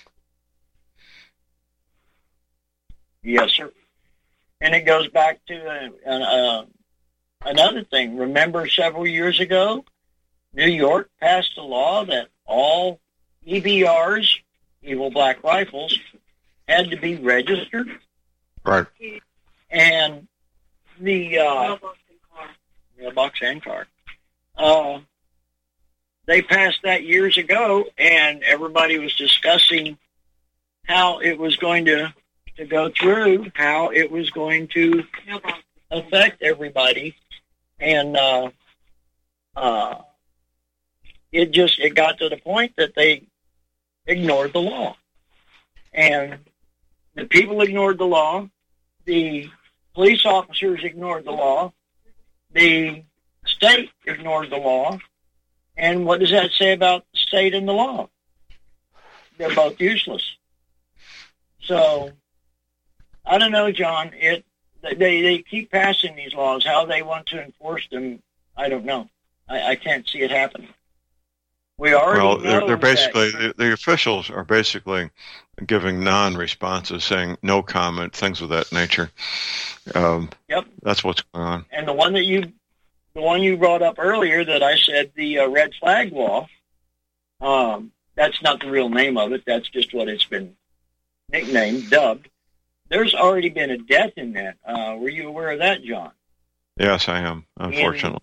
Yes, sir. And it goes back to uh, uh, another thing. Remember several years ago, New York passed a law that all E B Rs, evil black rifles, had to be registered.
Right.
And the uh, mailbox and car. Uh, they passed that years ago, and everybody was discussing how it was going to, to go through, how it was going to affect everybody. And uh, uh, it just it got to the point that they ignored the law. And the people ignored the law. The police officers ignored the law. The state ignored the law. And what does that say about the state and the law? They're both useless. So, I don't know, John. It they they keep passing these laws. How they want to enforce them, I don't know. I, I can't see it happening. We already
well,
know
they're, they're basically
that,
the, the officials are basically giving non-responses, saying no comment, things of that nature. Um,
yep,
that's what's going on.
And the one that you, the one you brought up earlier, that I said the uh, red flag law. Um, that's not the real name of it. That's just what it's been nicknamed, dubbed. There's already been a death in that. Uh, were you aware of that, John?
Yes, I am, unfortunately.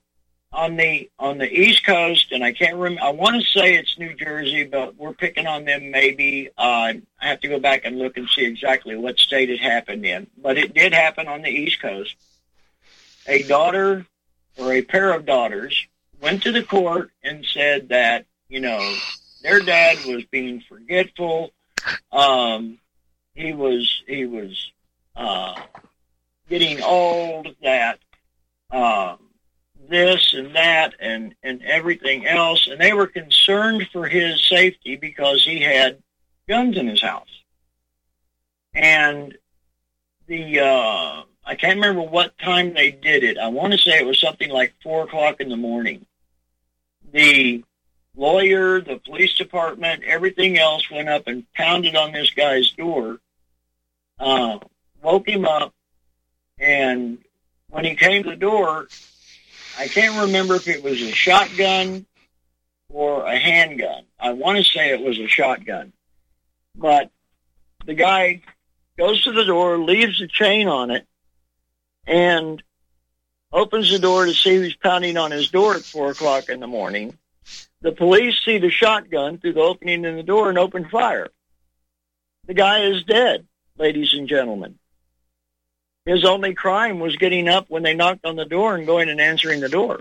on the on the East Coast, and I can't remember. I want to say it's New Jersey, but we're picking on them. Maybe uh, I have to go back and look and see exactly what state it happened in. But it did happen on the East Coast. A daughter or a pair of daughters went to the court and said that, you know, their dad was being forgetful. Um, he was he was uh, getting old. That. Um, this and that and, and everything else, and they were concerned for his safety because he had guns in his house. And the, uh, I can't remember what time they did it. I want to say it was something like four o'clock in the morning. The lawyer, the police department, everything else went up and pounded on this guy's door, uh, woke him up, and when he came to the door, I can't remember if it was a shotgun or a handgun. I want to say it was a shotgun. But the guy goes to the door, leaves the chain on it, and opens the door to see who's pounding on his door at four o'clock in the morning. The police see the shotgun through the opening in the door and open fire. The guy is dead, ladies and gentlemen. His only crime was getting up when they knocked on the door and going and answering the door.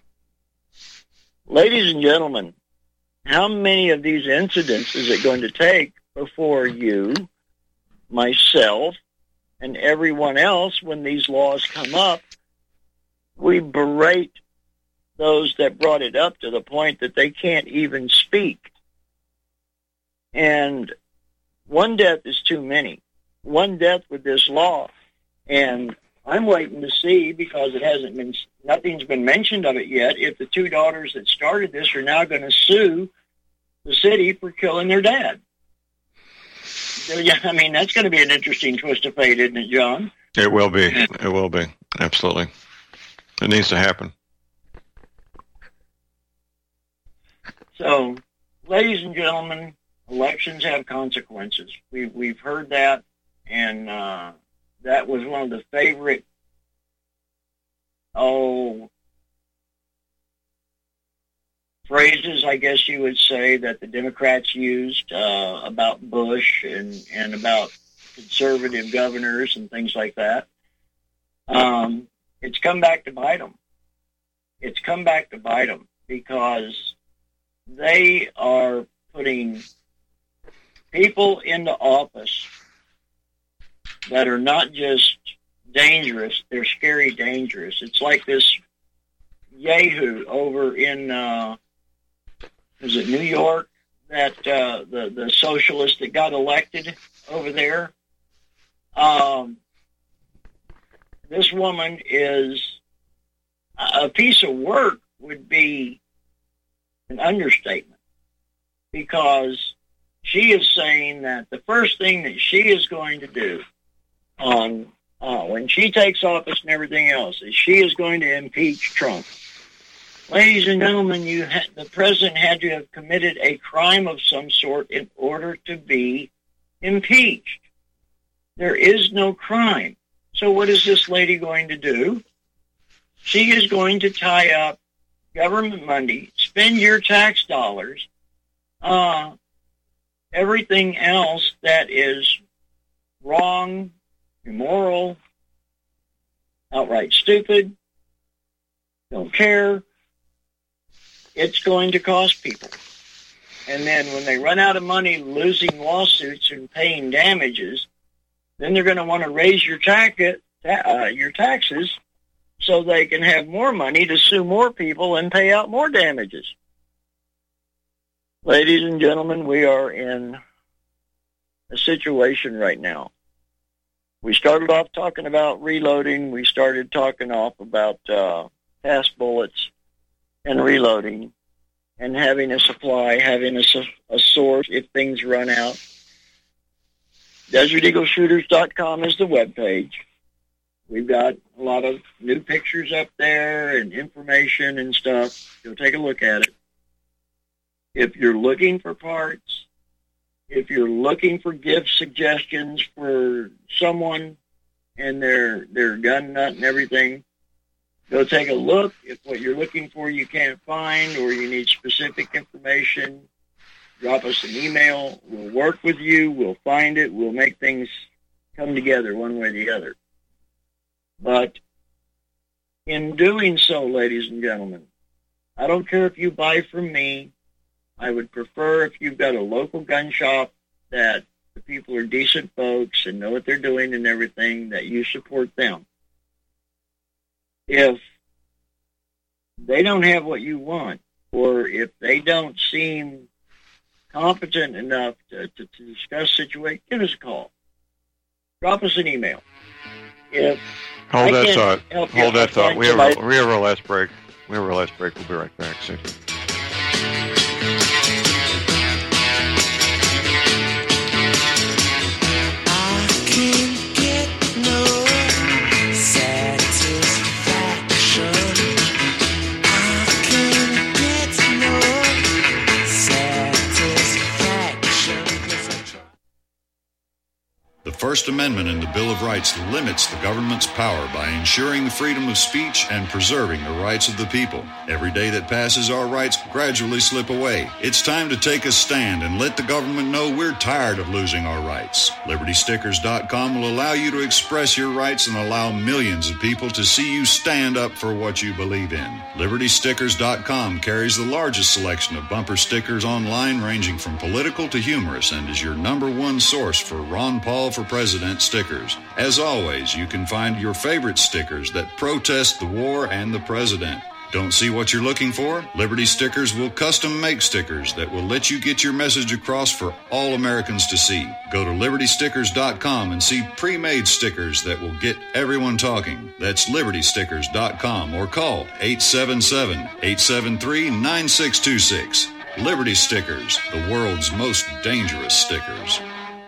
Ladies and gentlemen, how many of these incidents is it going to take before you, myself, and everyone else, when these laws come up, we berate those that brought it up to the point that they can't even speak? And one death is too many. One death with this law. And I'm waiting to see, because it hasn't been, nothing's been mentioned of it yet, if the two daughters that started this are now going to sue the city for killing their dad. So, yeah, I mean, that's going to be an interesting twist of fate, isn't it, John?
It will be. It will be. Absolutely. It needs to happen.
So, ladies and gentlemen, elections have consequences. We, we've heard that, and uh, that was one of the favorite, oh, phrases, I guess you would say, that the Democrats used uh, about Bush and, and about conservative governors and things like that. Um, it's come back to bite them. It's come back to bite them because they are putting people into office that are not just dangerous, they're scary dangerous. It's like this Yahoo over in, uh, is it New York, that uh, the, the socialist that got elected over there. Um, this woman is, a piece of work would be an understatement, because she is saying that the first thing that she is going to do on uh, when she takes office and everything else is she is going to impeach Trump. Ladies and gentlemen, you ha- the president had to have committed a crime of some sort in order to be impeached. There is no crime. So what is this lady going to do? She is going to tie up government money, spend your tax dollars, uh, everything else that is wrong, immoral, outright stupid, don't care. It's going to cost people. And then when they run out of money losing lawsuits and paying damages, then they're going to want to raise your, tax, uh, your taxes so they can have more money to sue more people and pay out more damages. Ladies and gentlemen, we are in a situation right now. We started off talking about reloading. We started talking off about uh, fast bullets and reloading and having a supply, having a, a source if things run out. Desert Eagle Shooters dot com is the webpage. We've got a lot of new pictures up there and information and stuff. Go take a look at it. If you're looking for parts, if you're looking for gift suggestions for someone and their their gun nut and everything, Go take a look. If what you're looking for you can't find or you need specific information, drop us an email. We'll work with you. We'll find it. We'll make things come together one way or the other. But in doing so, ladies and gentlemen, I don't care if you buy from me. I would prefer if you've got a local gun shop that the people are decent folks and know what they're doing and everything, that you support them. If they don't have what you want, or if they don't seem competent enough to, to, to discuss situation, give us a call. Drop us an email. If
Hold
I
that thought.
help you
Hold that
out,
thought. We have,
somebody-
our, we have our last break. We have our last break. We'll be right back. See.
The First Amendment in the Bill of Rights limits the government's power by ensuring the freedom of speech and preserving the rights of the people. Every day that passes, our rights gradually slip away. It's time to take a stand and let the government know we're tired of losing our rights. Liberty Stickers dot com will allow you to express your rights and allow millions of people to see you stand up for what you believe in. Liberty Stickers dot com carries the largest selection of bumper stickers online, ranging from political to humorous, and is your number one source for Ron Paul for President stickers. As always, you can find your favorite stickers that protest the war and the president. Don't see what you're looking for? Liberty Stickers will custom make stickers that will let you get your message across for all Americans to see. Go to Liberty Stickers dot com and see pre-made stickers that will get everyone talking. That's Liberty Stickers dot com, or call eight seven seven, eight seven three, nine six two six. Liberty Stickers, the world's most dangerous stickers.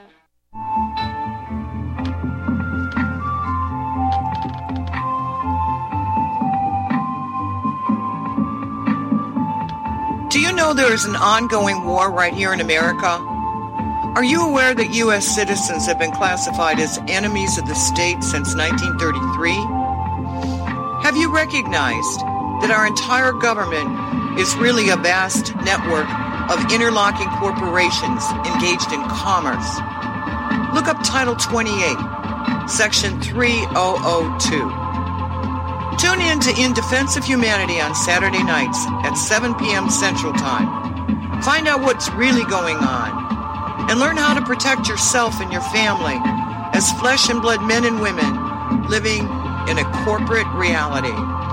Do you know there is an ongoing war right here in America? Are you aware that U S citizens have been classified as enemies of the state since nineteen thirty-three? Have you recognized that our entire government is really a vast network of interlocking corporations engaged in commerce? Look up Title twenty-eight, Section three thousand two. Tune in to In Defense of Humanity on Saturday nights at seven p.m. Central Time. Find out what's really going on and learn how to protect yourself and your family as flesh and blood men and women living in a corporate reality.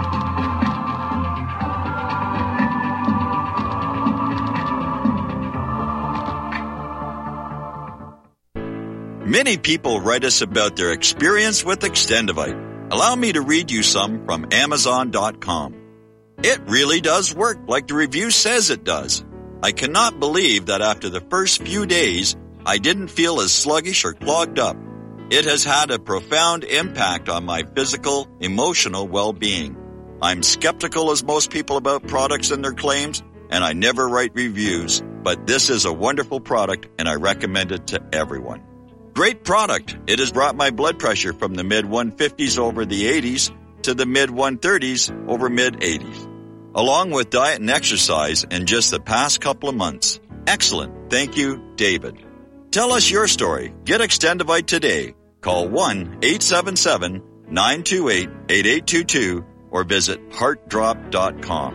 Many people write us about their experience with Extendivite. Allow me to read you some from Amazon dot com. It really does work like the review says it does. I cannot believe that after the first few days, I didn't feel as sluggish or clogged up. It has had a profound impact on my physical, emotional well-being. I'm skeptical as most people about products and their claims, and I never write reviews, but this is a wonderful product and I recommend it to everyone. Great product. It has brought my blood pressure from the mid one fifties over the eighties to the mid one thirties over mid eighties, along with diet and exercise in just the past couple of months. Excellent. Thank you, David. Tell us your story. Get Extendivite today. Call one eight seven seven, nine two eight, eight eight two two or visit heart drop dot com.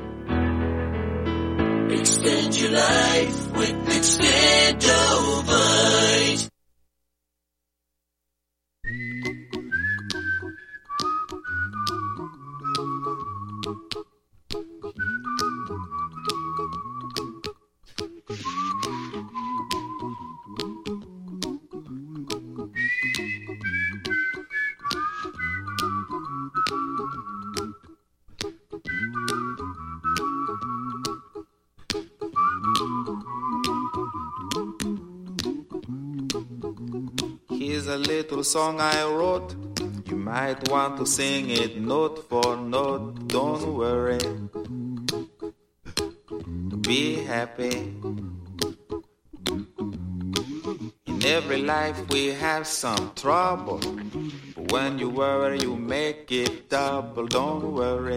Extend your life with Extendovite.
Here's a little song I wrote. You might want to sing it note for note. Don't worry. Be happy. In every life we have some trouble. But When you worry, you make it double. Don't worry.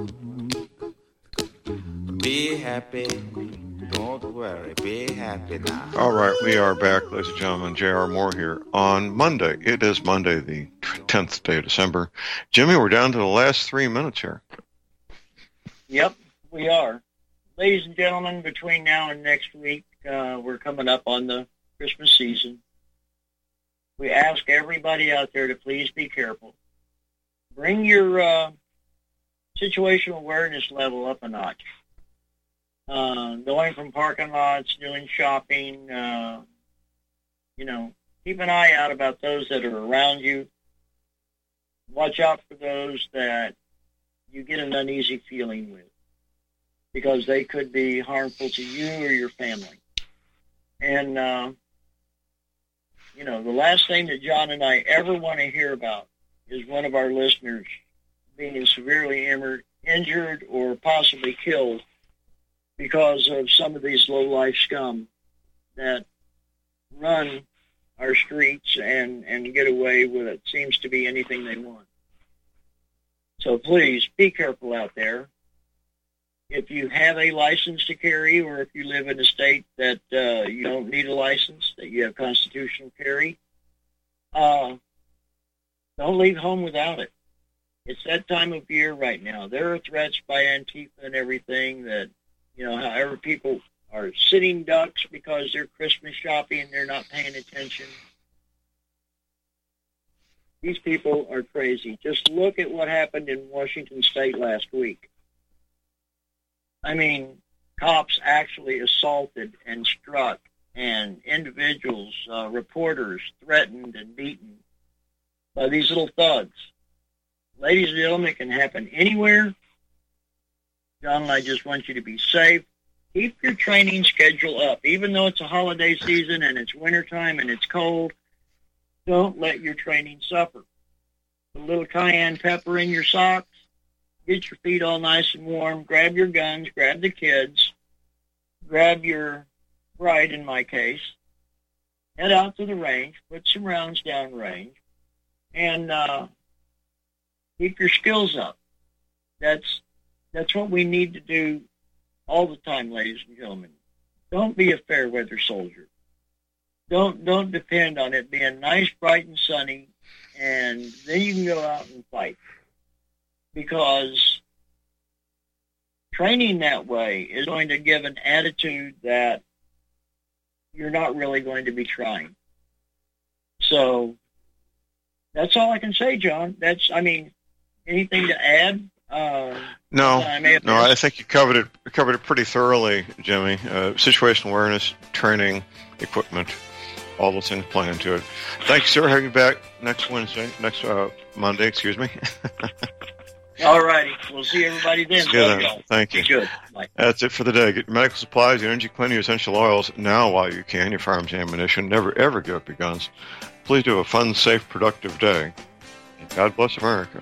Be happy. Don't worry. Be happy now.
All right, we are back, ladies and gentlemen. J R. Moore here on Monday. It is Monday, the tenth day of December. Jimmy, we're down to the last three minutes here.
Yep, we are. Ladies and gentlemen, between now and next week, uh, we're coming up on the Christmas season. We ask everybody out there to please be careful. Bring your uh, situational awareness level up a notch. Uh, going from parking lots, doing shopping, uh, you know, keep an eye out about those that are around you. Watch out for those that you get an uneasy feeling with, because they could be harmful to you or your family. And, uh, you know, the last thing that John and I ever want to hear about is one of our listeners being severely im- injured or possibly killed because of some of these low-life scum that run our streets and, and get away with it seems to be anything they want. So please, be careful out there. If you have a license to carry, or if you live in a state that uh, you don't need a license, that you have constitutional carry, uh, don't leave home without it. It's that time of year right now. There are threats by Antifa and everything that, you know, however people are sitting ducks because they're Christmas shopping and they're not paying attention. These people are crazy. Just look at what happened in Washington State last week. I mean, cops actually assaulted and struck, and individuals, uh, reporters, threatened and beaten by these little thugs. Ladies and gentlemen, it can happen anywhere. John and I just want you to be safe. Keep your training schedule up. Even though it's a holiday season and it's wintertime and it's cold, don't let your training suffer. Put a little cayenne pepper in your socks. Get your feet all nice and warm. Grab your guns. Grab the kids. Grab your bride, in my case. Head out to the range. Put some rounds down range. And uh, keep your skills up. That's that's what we need to do all the time, ladies and gentlemen. Don't be a fair weather soldier. Don't don't depend on it being nice, bright, and sunny, and then you can go out and fight. Because training that way is going to give an attitude that you're not really going to be trying. So that's all I can say, John. That's, I mean, anything to add? Uh,
no,
I may have
no, I think you covered it covered it pretty thoroughly, Jimmy. Uh, situational awareness, training, equipment, all those things play into it. Thanks, sir. Have you back next Wednesday, next uh, Monday, excuse me.
All righty. We'll see everybody then.
See you then. Thank you.
Good. Bye.
That's it for the day. Get your medical supplies, your energy, cleaning, your essential oils now while you can. Your firearms and ammunition. Never, ever give up your guns. Please do have a fun, safe, productive day. And God bless America.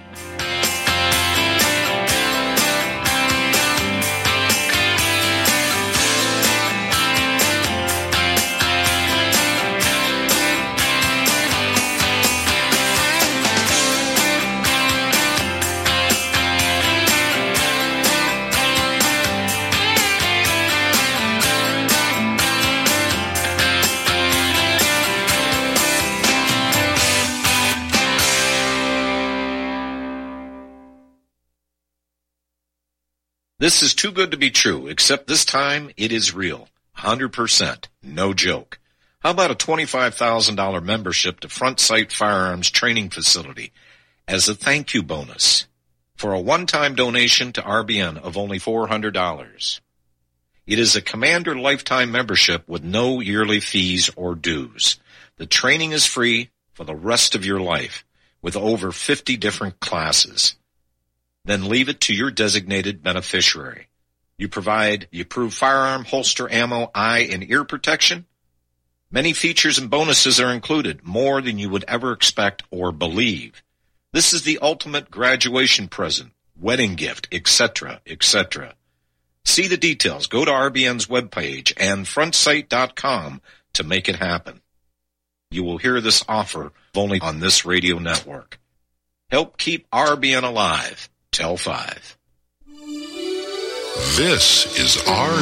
This is too good to be true, except this time it is real. one hundred percent. No joke. How about a twenty-five thousand dollars membership to Front Sight Firearms Training Facility as a thank you bonus for a one-time donation to R B N of only four hundred dollars? It is a Commander lifetime membership with no yearly fees or dues. The training is free for the rest of your life with over fifty different classes. Then leave it to your designated beneficiary. You provide the approved firearm, holster, ammo, eye, and ear protection. Many features and bonuses are included, more than you would ever expect or believe. This is the ultimate graduation present, wedding gift, et cetera, et cetera. See the details. Go to R B N's webpage and front sight dot com to make it happen. You will hear this offer only on this radio network. Help keep R B N alive. Tell five.
This is R